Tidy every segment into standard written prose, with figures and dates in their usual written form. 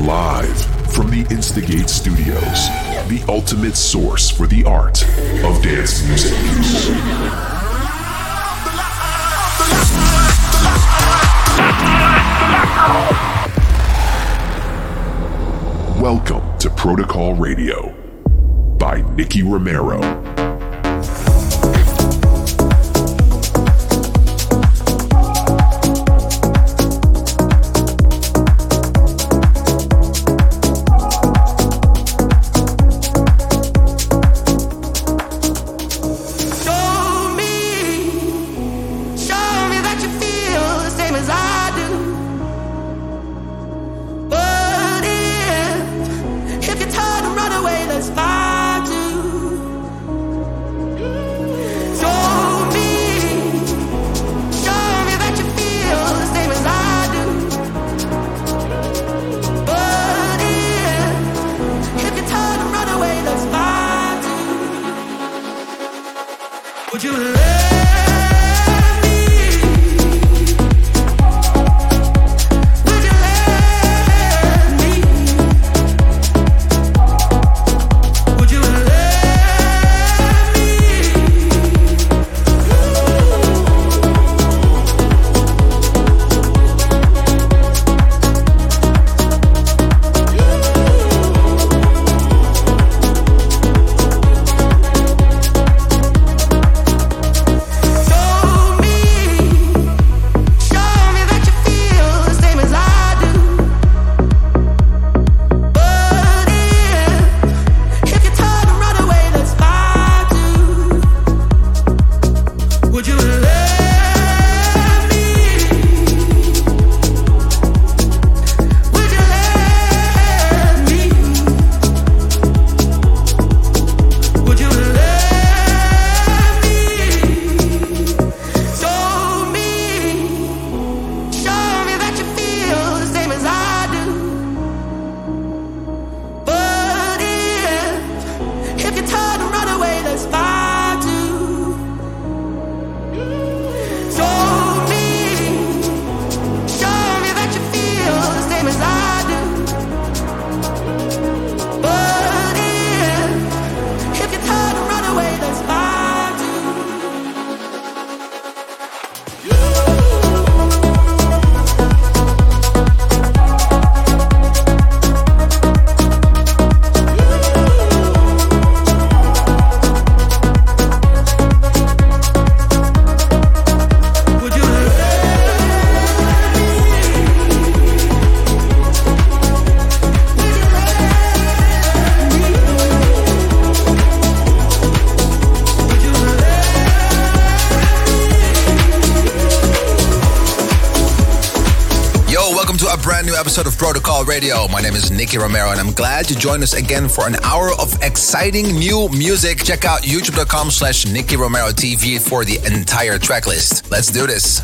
Live from the Instigate Studios, the ultimate source for the art of dance music. Welcome to Protocol Radio by Nicky Romero. Episode of Protocol Radio. My name is Nicky Romero and I'm glad you joined us again for an hour of exciting new music. Check out youtube.com/Nicky Romero TV for the entire track list. Let's do this.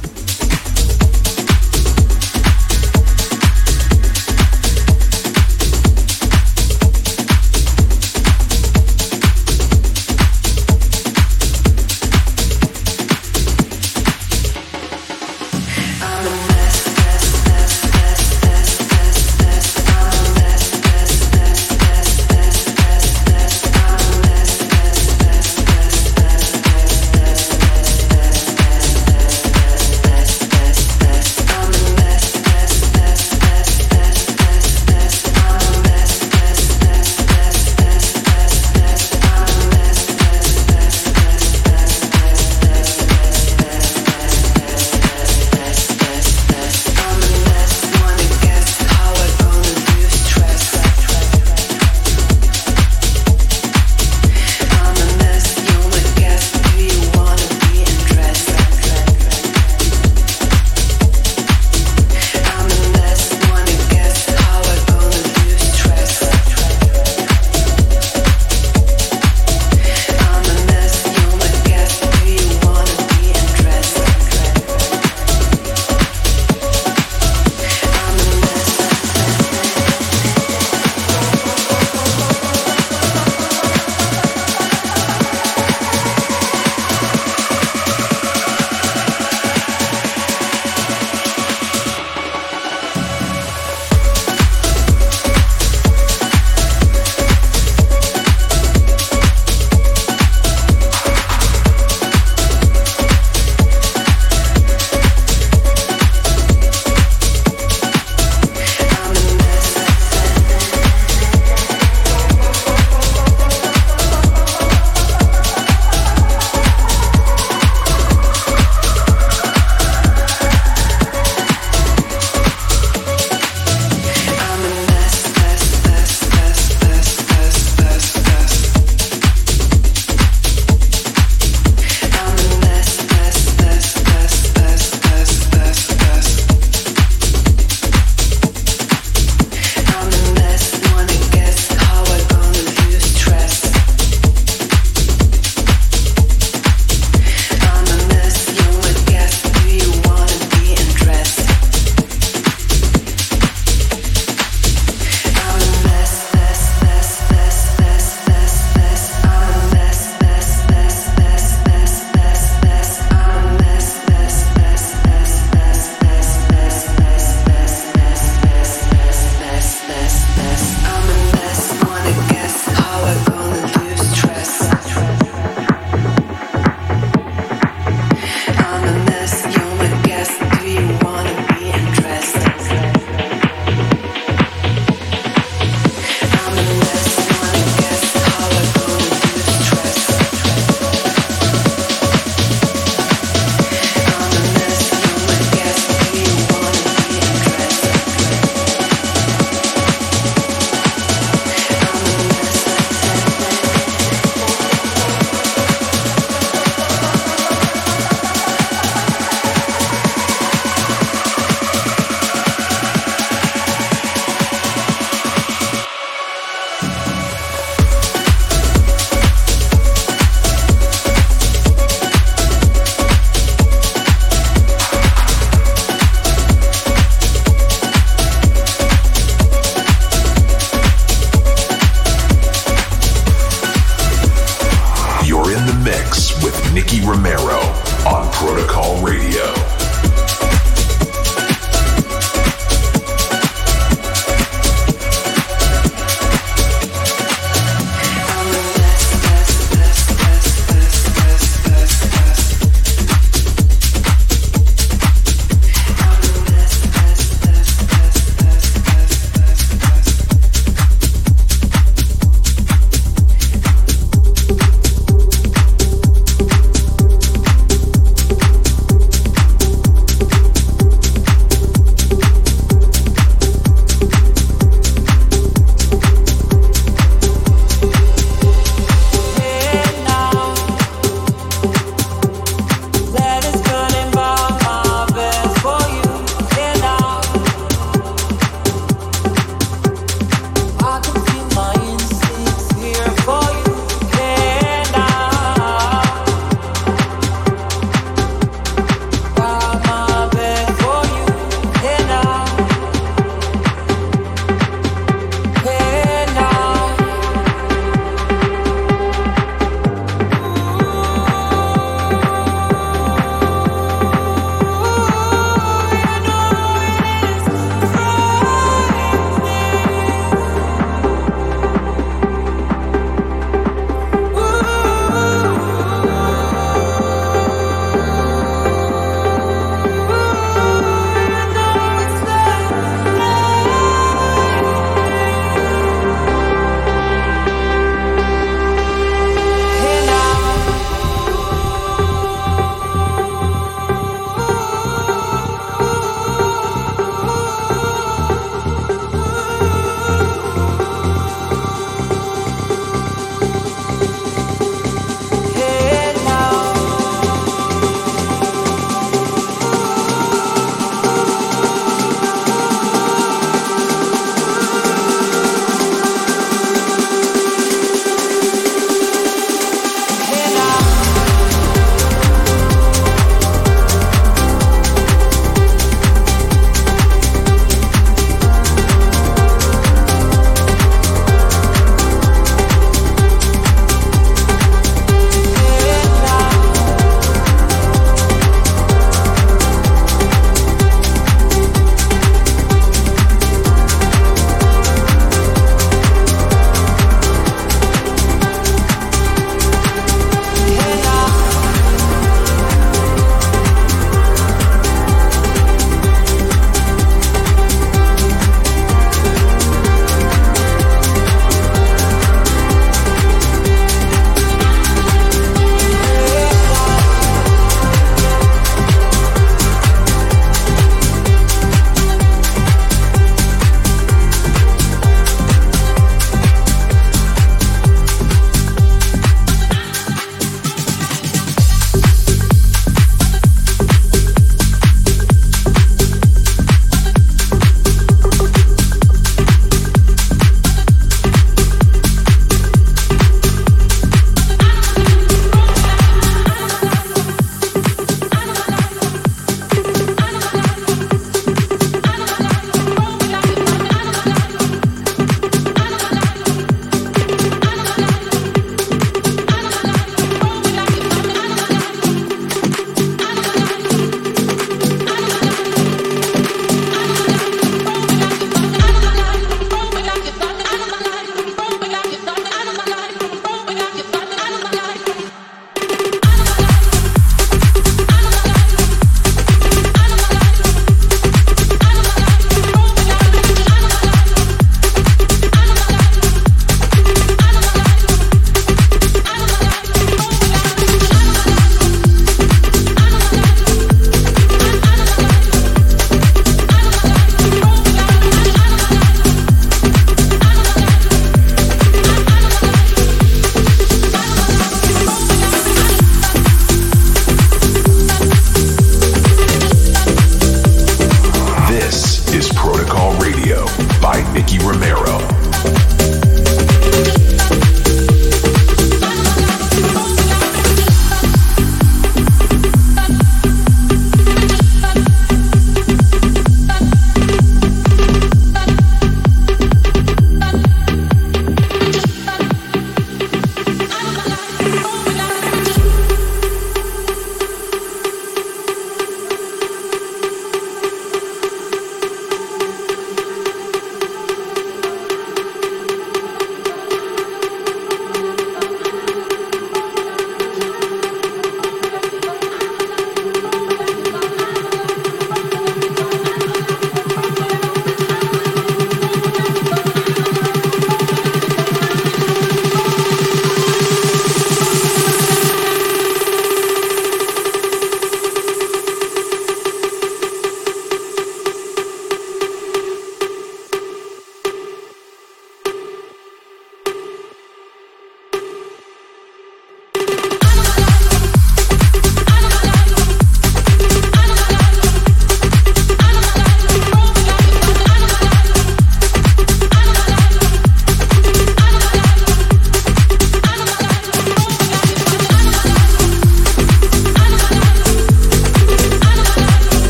Nicky Romero.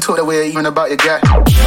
talk that way even about your guy.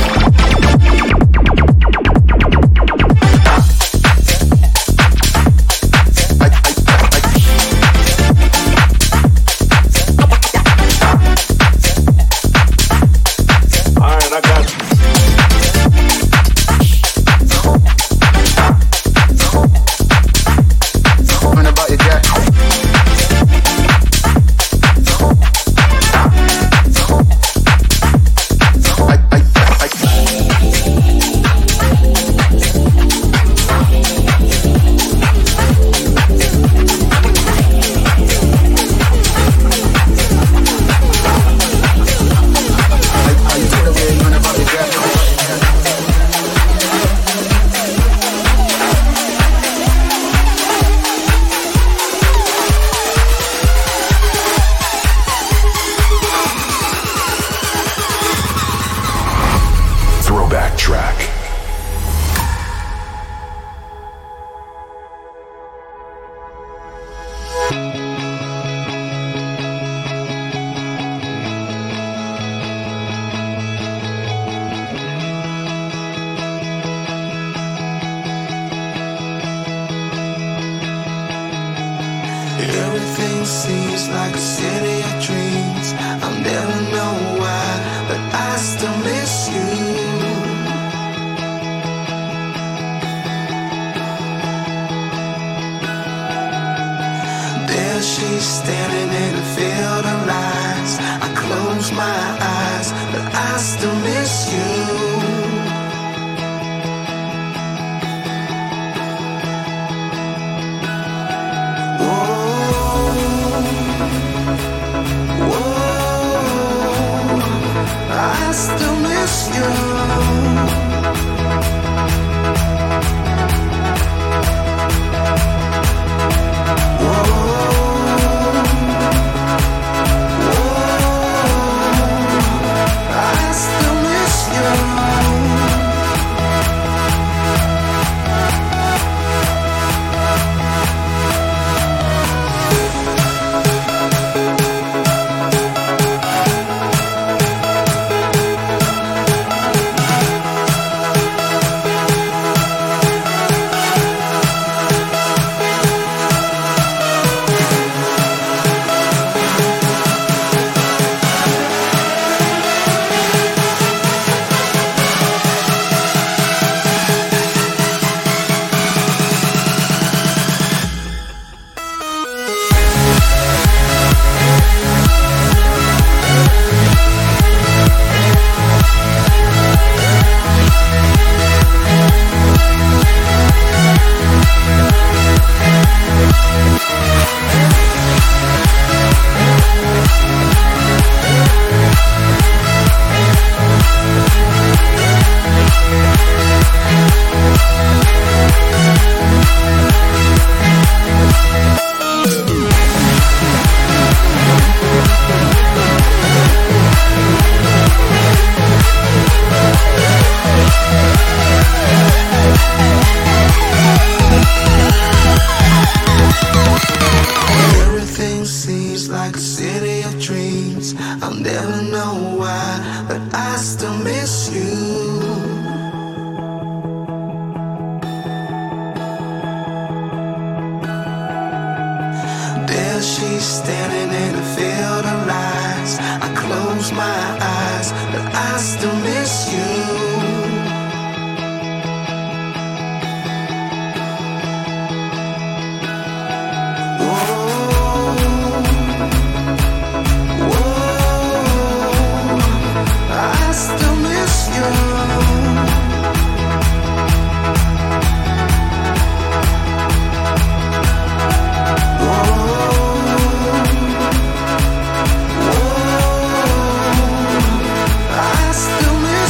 Everything seems like a city of dreams. I'll never know why, but I still miss you. There she's standing in a field of lights. I close my eyes, but I still miss you. I still miss you. She's standing in a field of lights. I close my eyes, but I still miss you. I still miss you. I still miss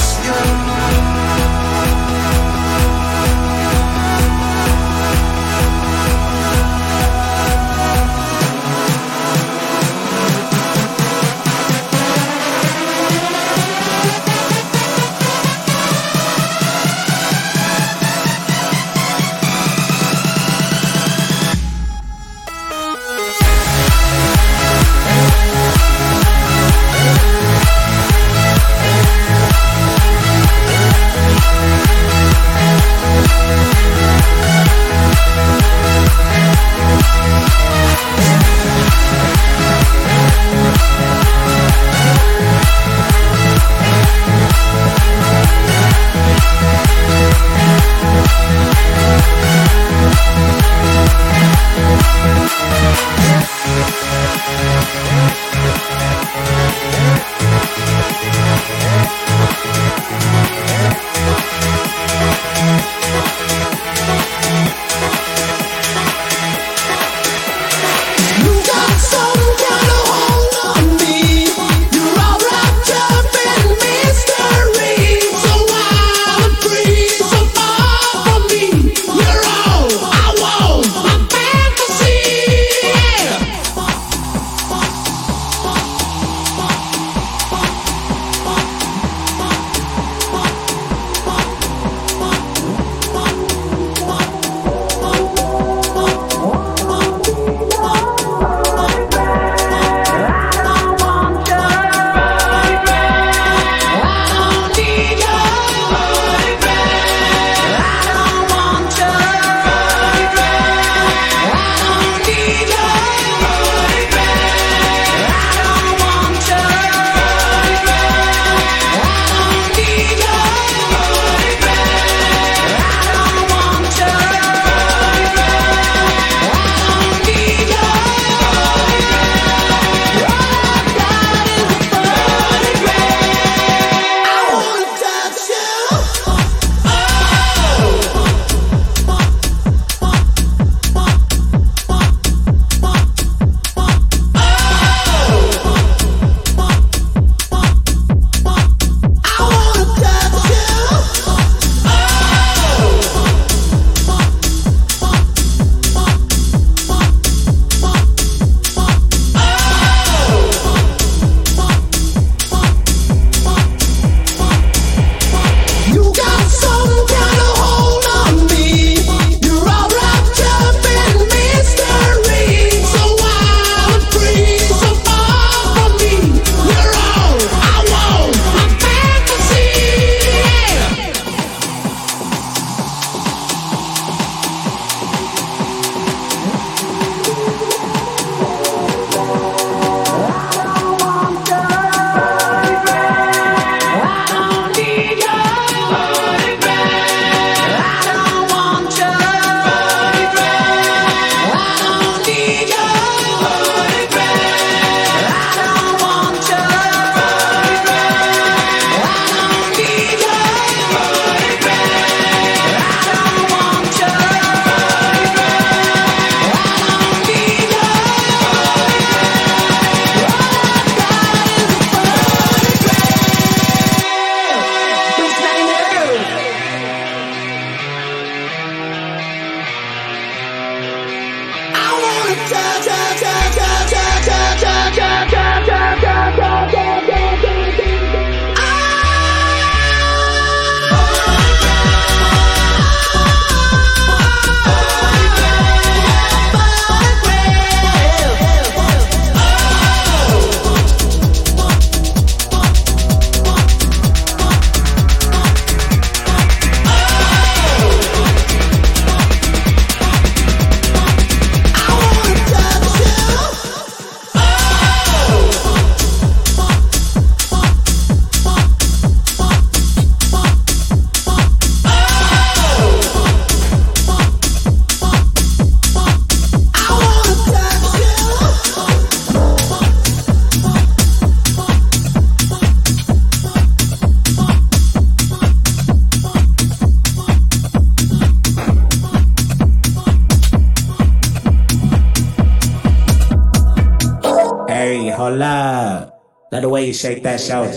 hold up. Love the way you shake that shoulder.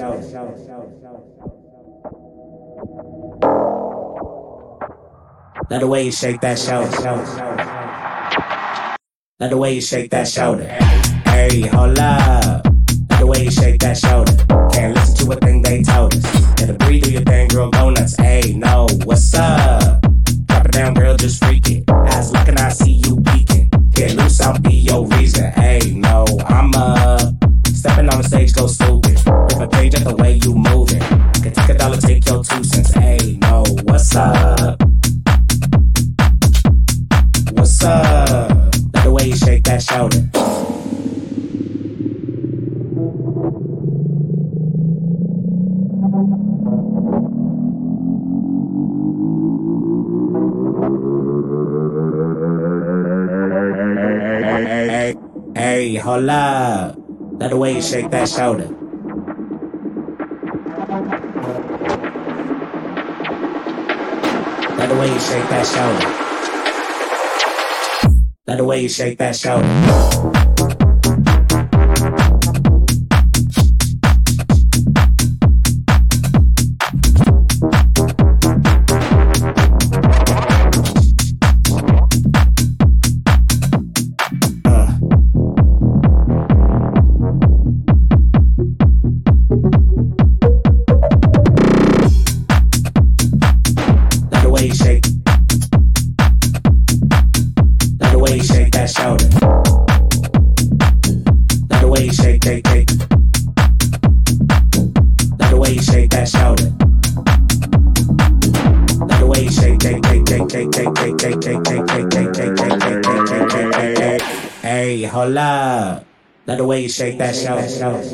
Love the way you shake that shoulder. Love the way you shake that shoulder. Hey, hold up. Love the way you shake that shoulder. Can't listen to a thing they told us. Gotta breathe, do your thing, girl, go nuts. Hey, no, what's up? Drop it down, girl, just freak it. Eyes looking, I see you peeking. Get loose, I'll be your reason. Hey, no, I'm stepping on the stage, go stupid. Rip a page at the way you moving. I can take $1, take your 2 cents. Hey, no, what's up? What's up? Love the way you shake that shoulder. Hey, hold up. Love the way you shake that shoulder. Love the way you shake that shoulder. Love the way you shake that shoulder. Hey, hold up. Love the way you shake that shoulder.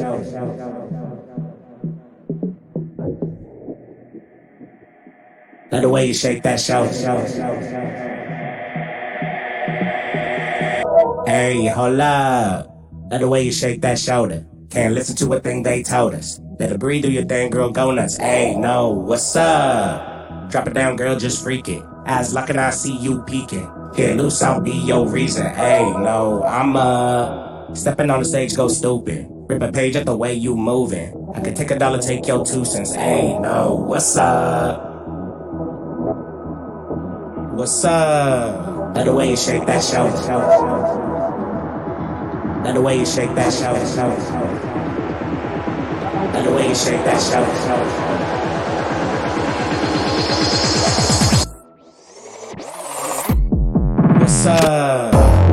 Love the way you shake that shoulder. Hey, hold up. Love the way you shake that shoulder. Can't listen to a thing they told us. Let it breathe, do your thing, girl, go nuts. Hey, no, what's up? Drop it down, girl, just freak it. Eyes locking, I see you peeking. Get loose, I'll be your reason. Hey, no, I'm stepping on the stage, go stupid. Rip a page at the way you moving. I can take $1, take your 2 cents. Hey, no, what's up? What's up? Love the way you shake that shoulder. Love the way you shake that shoulder. Love the way you shake that shoulder. What's up?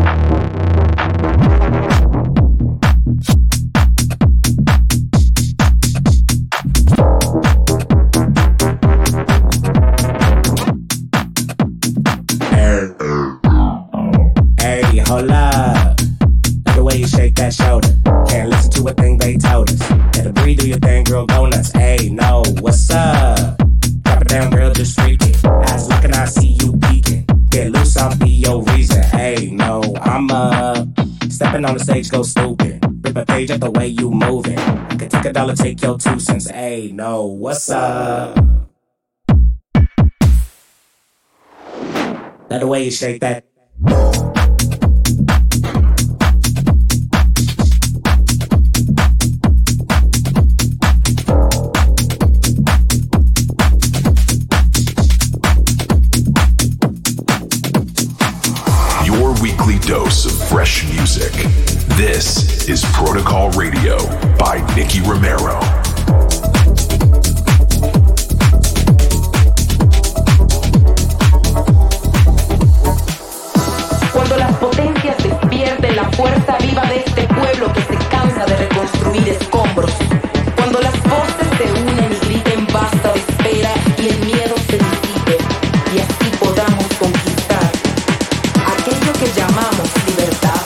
Hey, hold up. Love the way you shake that shoulder. Can't listen to a thing they told us. Let it breathe, do your thing, girl, go nuts. Hey, no, what's up? Drop it down, girl, just freak it. Eyes looking, I see you peeking. Get loose, I'll be your reason. Hey, no, I'm stepping on the stage, go stupid. Rip a page at the way you moving. I can take $1, take your 2 cents. Hey, no, what's up? Love the way you shake that. Weekly dose of fresh music. This is Protocol Radio by Nicky Romero. Cuando las potencias despierten la fuerza viva de este pueblo que se cansa de reconstruir escombros. Cuando las voces se unen y griten basta de espera y el miedo se disipe y así podamos conquistar aquello que llamamos libertad.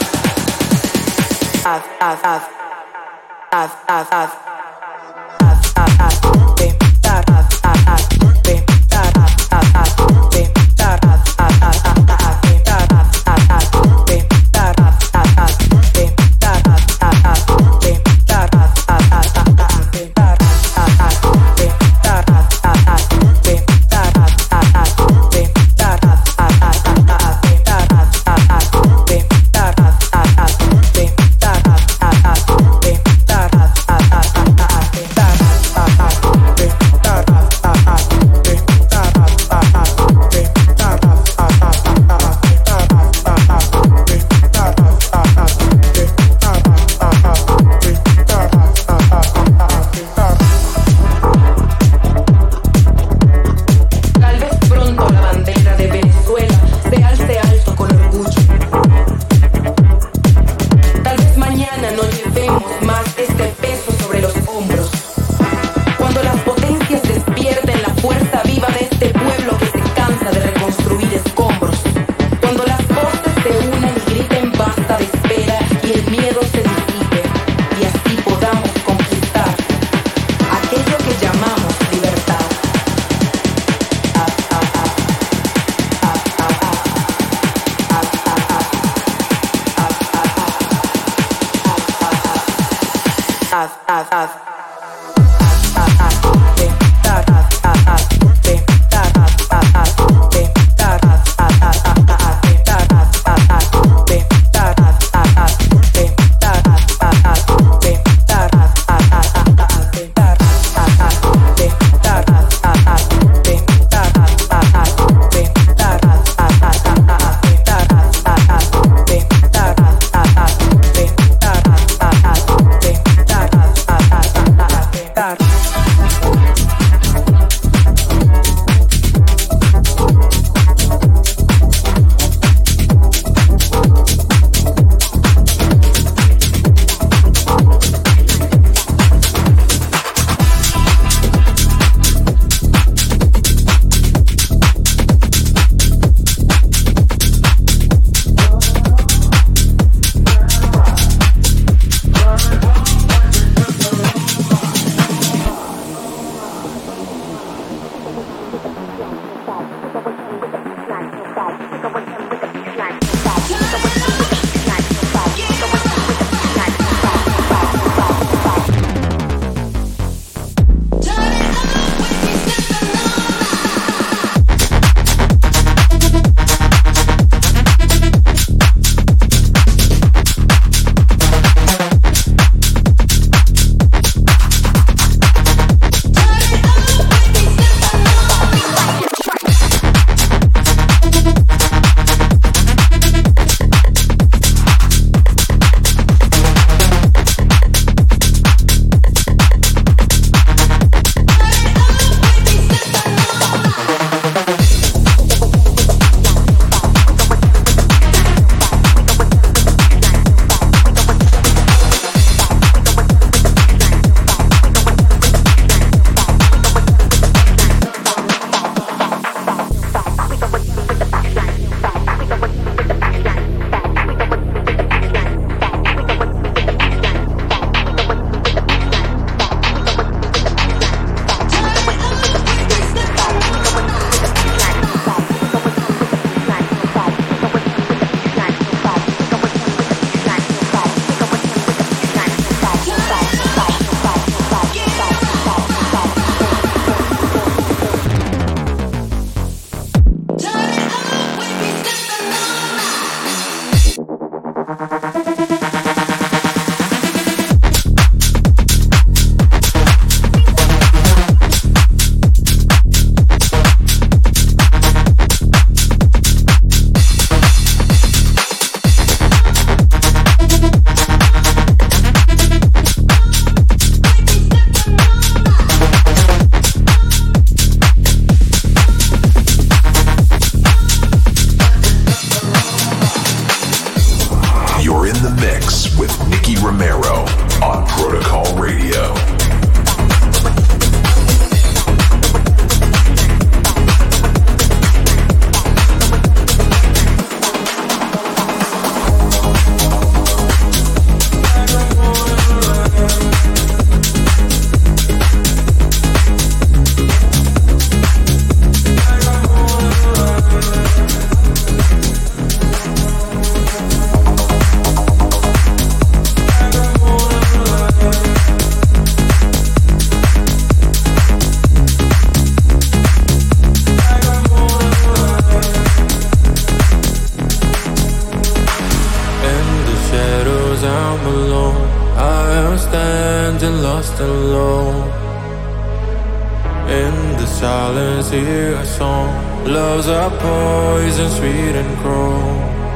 hear a song. Love's a poison, sweet and cruel.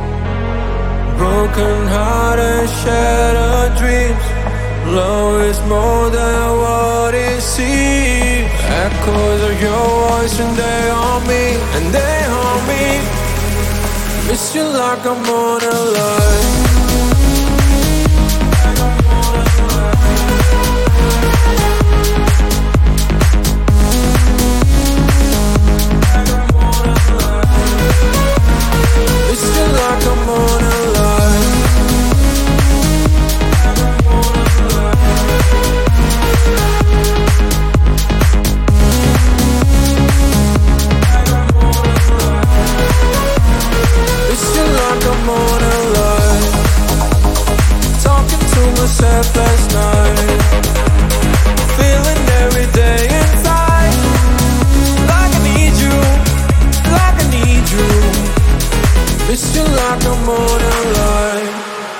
Broken heart and shattered dreams. Love is more than what it seems. Echoes of your voice and they haunt me, and they haunt me. Miss you like I'm on a line. It's still like I'm on a line. It's still like I'm on a line. Miss you like a morning light.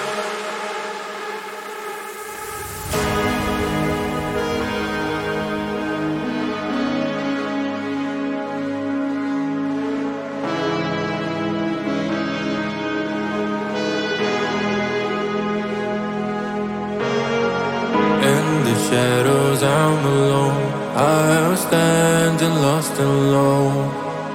Shadows, I'm alone. I am standing lost and alone.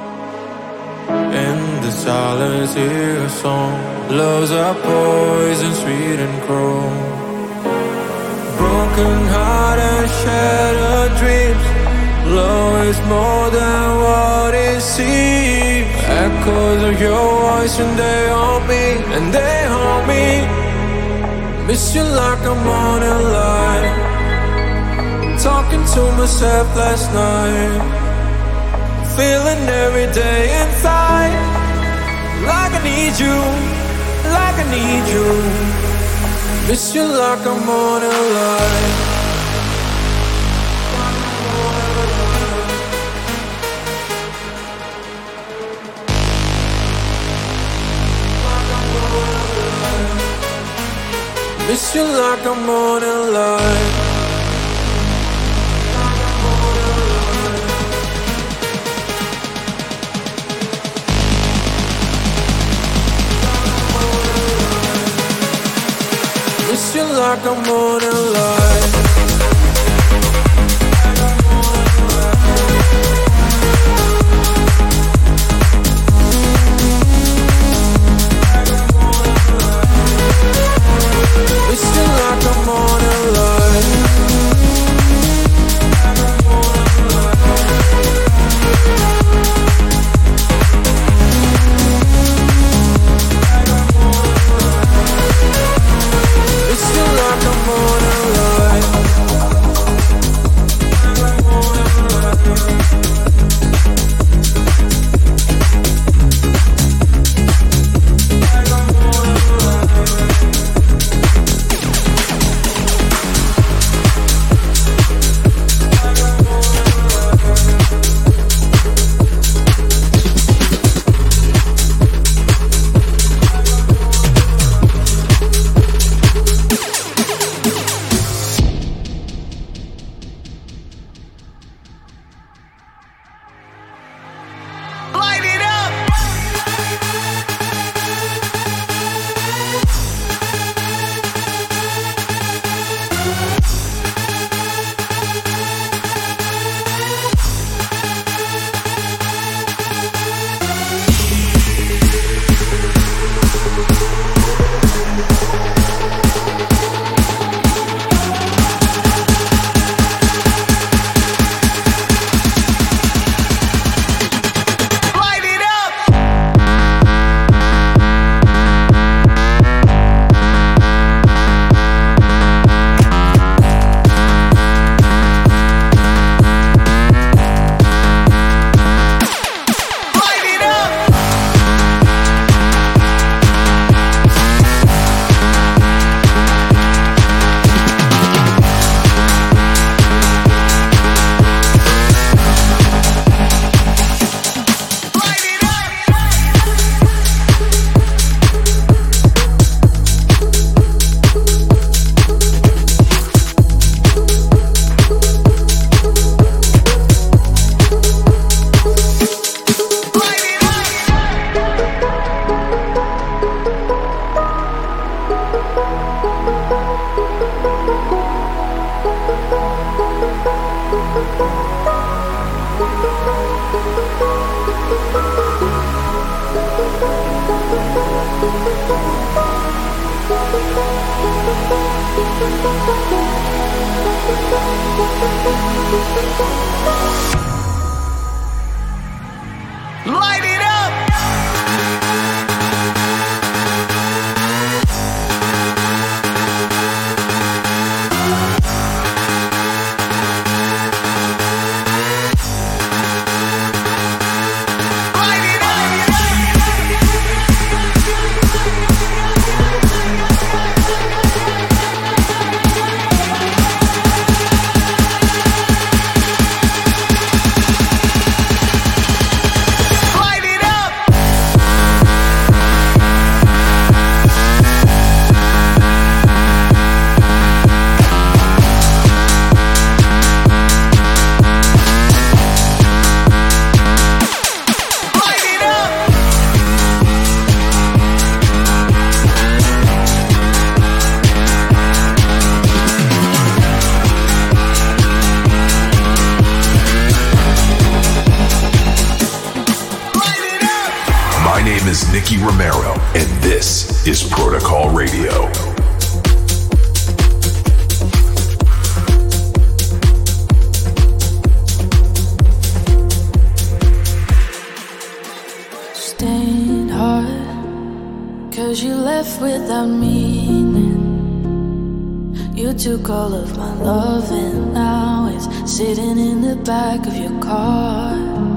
In the silence, hear a song. Love's a poison, sweet and cruel. Broken heart and shattered dreams. Love is more than what it seems. Echoes of your voice and they haunt me, and they haunt me. Miss you like a morning light. Talking to myself last night. Feeling every day inside. Like I need you, like I need you. Miss you like a morning light. Miss you like a morning light. Miss you like a morning light. Miss you like a morning light. It's still like a morning light. Light it up! name is Nicky Romero, and this is Protocol Radio. Stained heart, 'cause you left without meaning. You took all of my love and now it's sitting in the back of your car.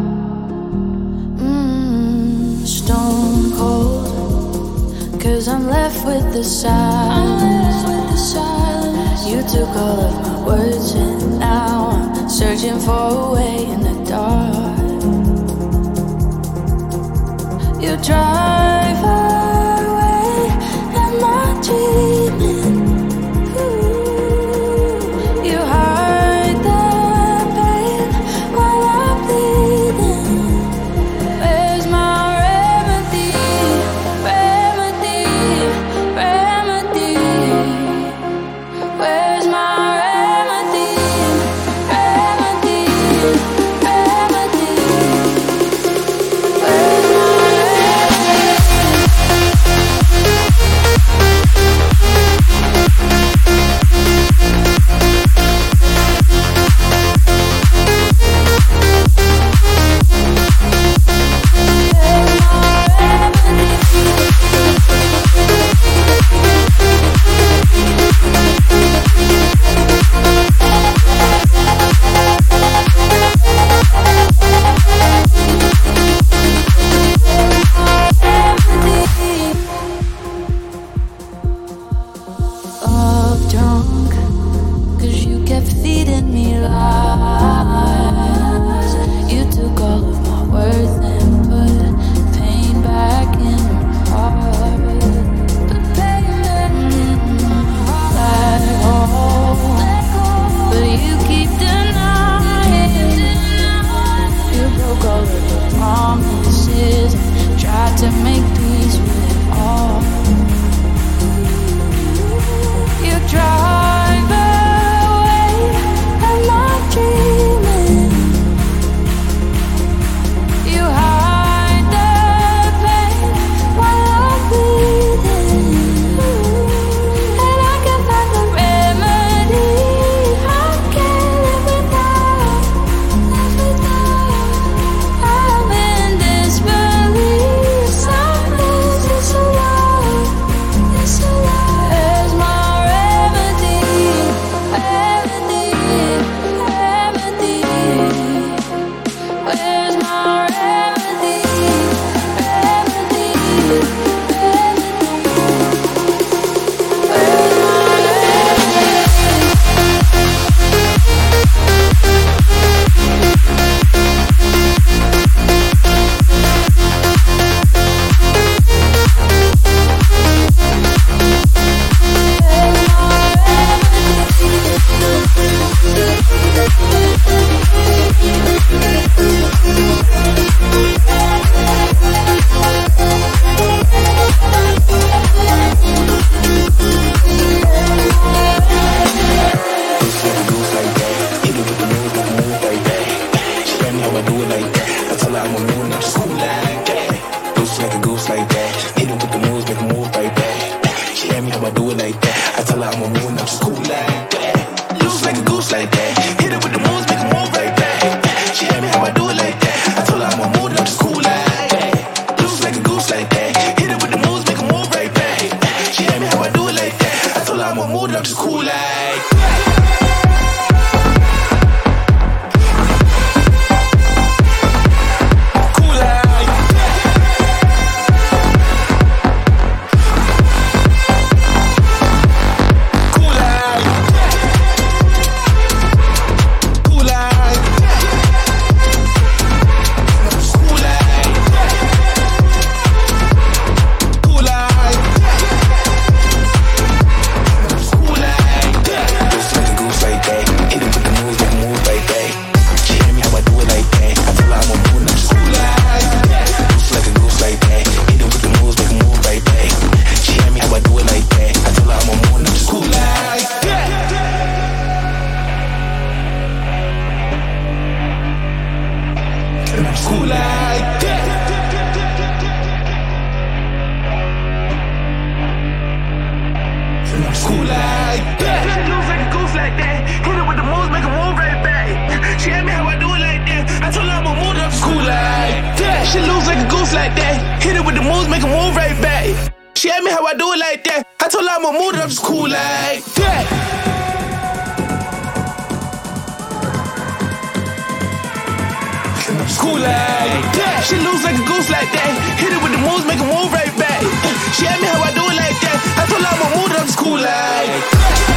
Stone cold, 'cause I'm left with the silence. You took all of my words and now I'm searching for a way in the dark. You drive away, am I dreaming? You hide the pain while I'm bleeding. Where's my remedy? Remedy, remedy. Where's my remedy? Remedy, remedy. Where's my school like that. She looks like a goose like that. Hit it with the moves, make a move right back. She asked me how I do it like that. I told her I'ma move up school like that. She looks like a goose like that. Hit it with the moves, make a move right back. She asked me how I do it like that. I told her I'ma move up school like that. School like that. She looks like a goose like that. Hit it with the moves, make a move right back. She asked me how I do it like that. I told her I'ma move up school like that.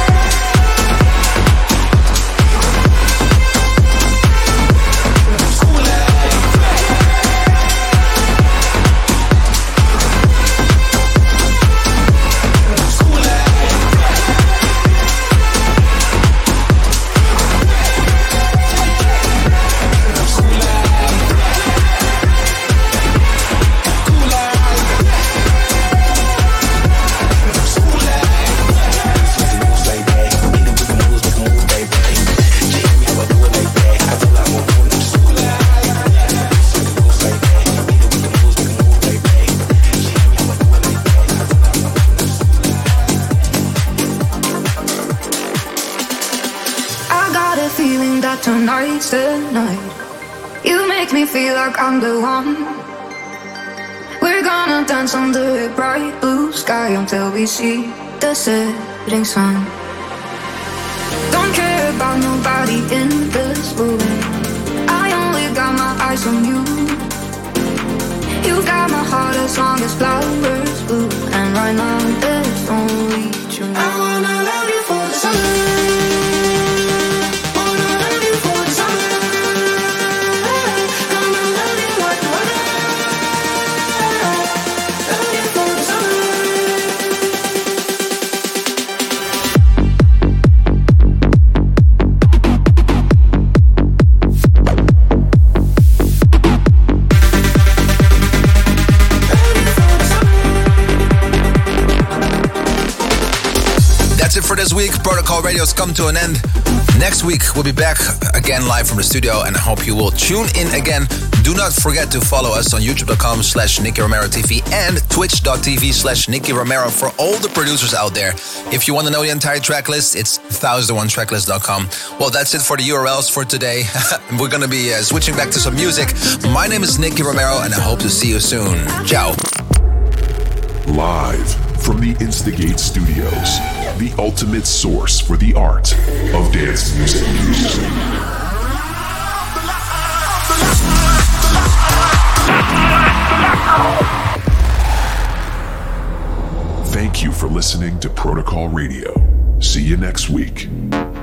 Tonight's the night. You make me feel like I'm the one. We're gonna dance under a bright blue sky until we see the setting sun. Don't care about nobody in this room. I only got my eyes on you. You got my heart as long as flowers bloom. And right now there's only you. I wanna love you for the summer. For this week, Protocol Radio's come to an end. Next week, we'll be back again live from the studio, and I hope you will tune in again. Do not forget to follow us on youtube.com/Nicky Romero TV and twitch.tv/Nicky Romero for all the producers out there. If you want to know the entire track list, it's 1001tracklist.com. Well, that's it for the URLs for today. We're going to be switching back to some music. My name is Nicky Romero, and I hope to see you soon. Ciao. Live from the Instigate Studios, the ultimate source for the art of dance music. Thank you for listening to Protocol Radio. See you next week.